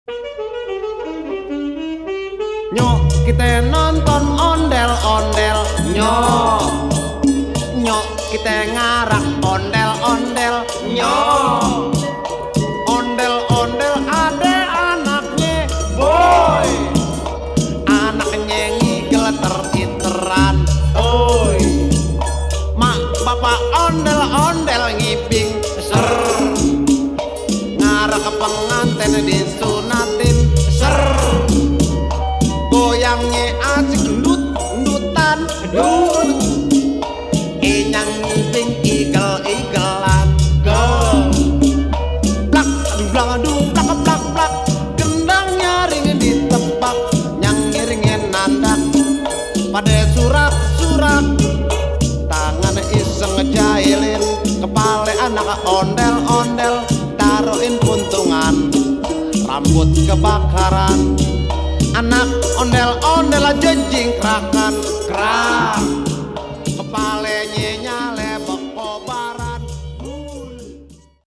Nyok kita nonton ondel-ondel, nyok nyok kita ngarak ondel-ondel, nyok ondel-ondel ada anaknya boy, anaknya ngigel teriteran oi, mak bapak ondel-ondel ngibing ser, ngarak pengantin disunatin ser, goyangnya asik ndut-ndutan dut, inyang ngibing igel-igelan go, blak aduh blak blak blak, gendangnya ring ditebak, nyang ngiringin nandak pada surak-surak, tangan iseng ngejailin kepala anak ondel-ondel, taruhin puntungan rambut kebakaran, anak ondel-ondel aja jingkrakan keras.